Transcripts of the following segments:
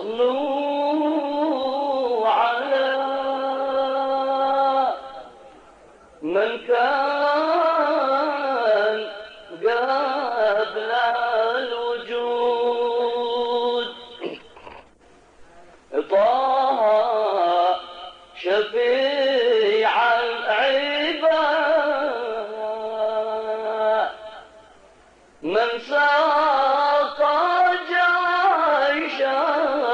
صلوا على من كان قبل الوجود طه شفيع العباد من ساق جيشا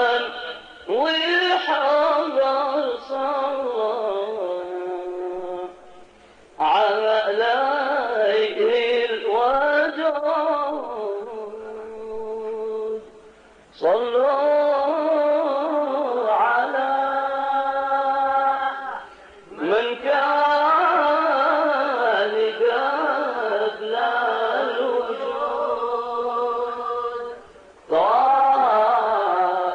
والحضر صلى عليه الودود صلوا على من كان قبل الوجود طه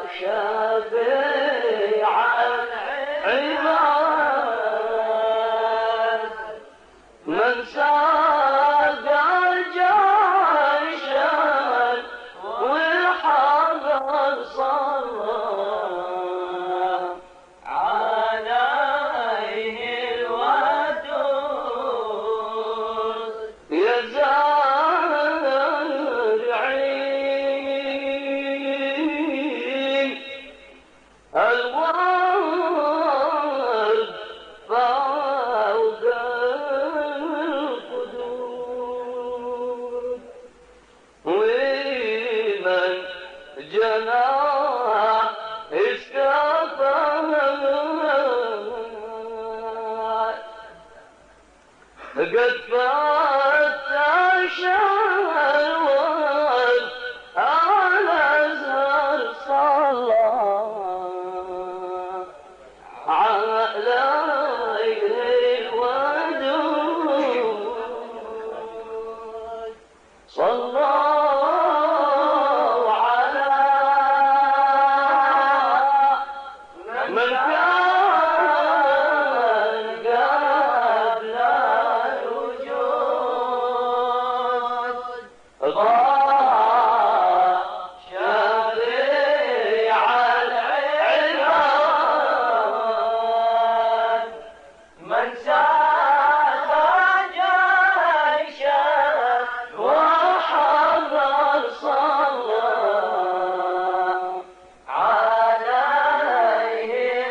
شفيع العباد من ساق جيشا والحضر صلى عليه الودود يا زارعين الورد فوق القدور ومن جناح استفاد قد فتش الورد على زهر صلى عليه الودود صلوا على من كان قبل الوجود طه شفيع العباد من ساق جيشا وحضر صلى عليه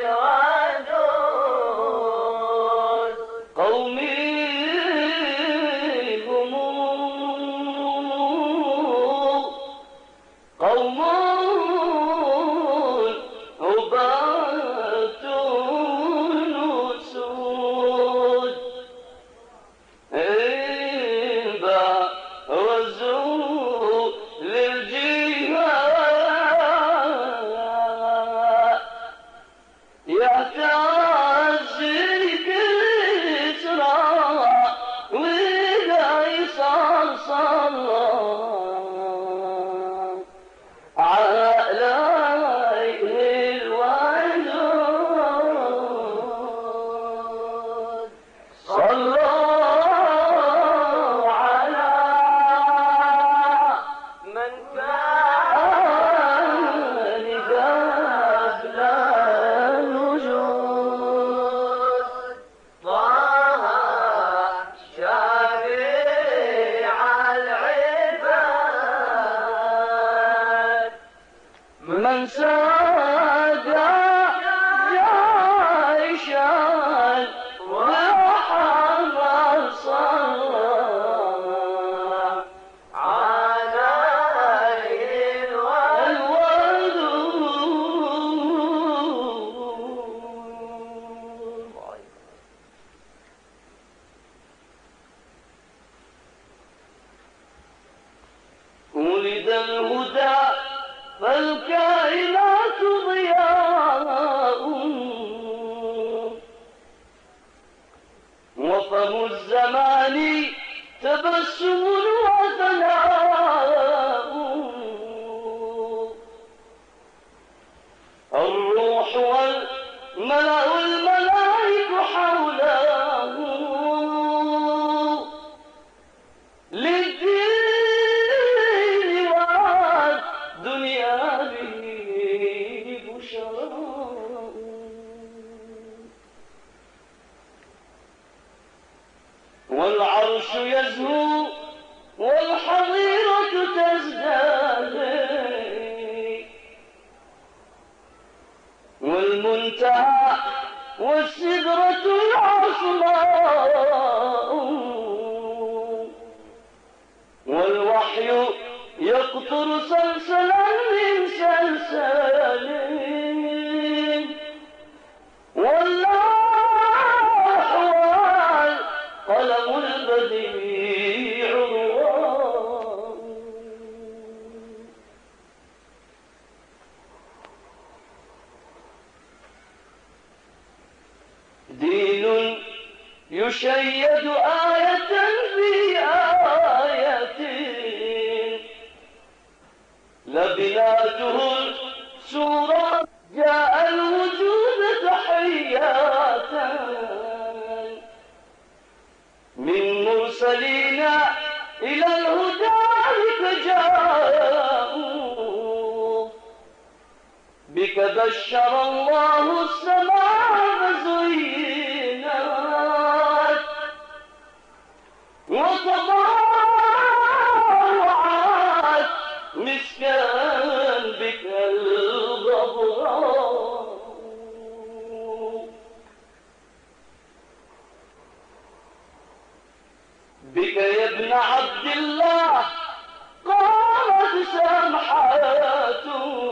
الودود قومي هم قوم عباد الأسود إن برزوا للجهاد يعتز الكسرى وقيصر صلى عليه الودود صلوا على من كان قبل الوجود طه شفيع العباد من ساق جيشا وحضر صلى عليه الودود ولد الهدى فالكائنات ضياء وفم الزمان تبسم وثناء الروح والملأ الملائك حوله للدين والدنيا به والعرش يزهو والحظيرة تزداد والمنتهى والسدرة العصماء والوحي يقطر سلسلا من سلسال واللوح والقلم البديع رواه دين يشيد آية في آية لبناته السورة جاء الوجود تحيات من مرسلين إلى الهدى فجاءوا بك بشر الله السماء فزينت وتضاوعت مسكا بك الغبراء بك يا ابن عبد الله قامت سمحات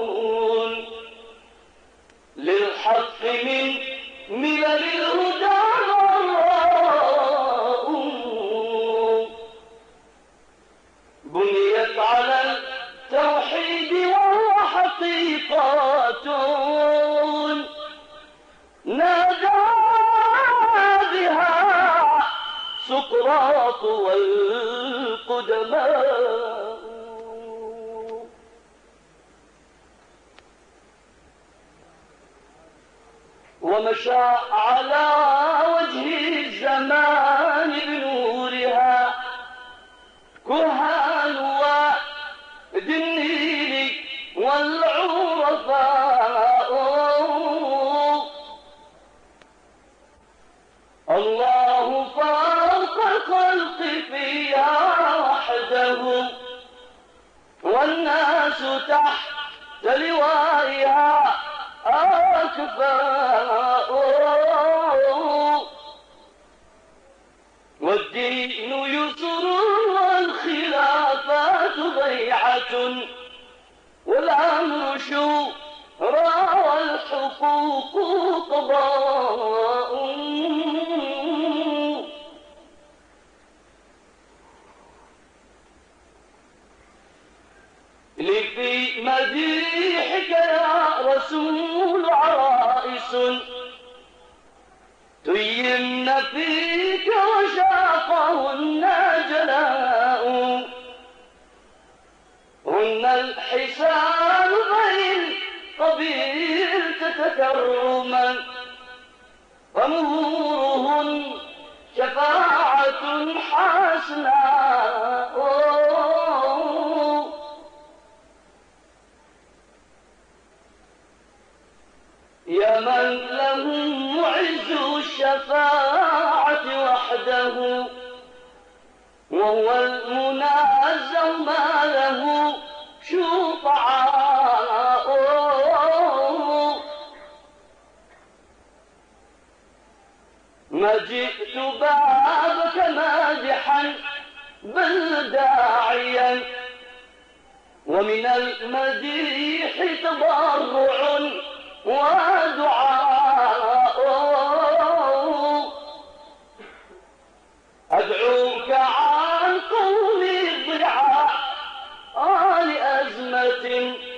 للحق من ملل الهدى غراء بنيت على التوحيد وهو حقيقة نادى بها سقراط والقدماء ومشى على وجه الزمان بنورها كهان وذي النيل والعرفاء الله فوق الخلق فيها وحده والناس تحت لوائها أكفاء والدين يسر والخلافات ضيعة والأمر شورى والحقوق قضاء لفي مديحك يا رسول عرائس تيمن فيك وشاقهن جلاء هن الحسان بين قبيلت تكرما ومهورهن شفاعة حسناء يا من له عز الشفاعة وحده وهو المنازع ما له شفعاء ما جئت بابك مادحا بل داعيا ومن المديح تضرع ودعاء أدعوك عن قوم الضعاء لأزمة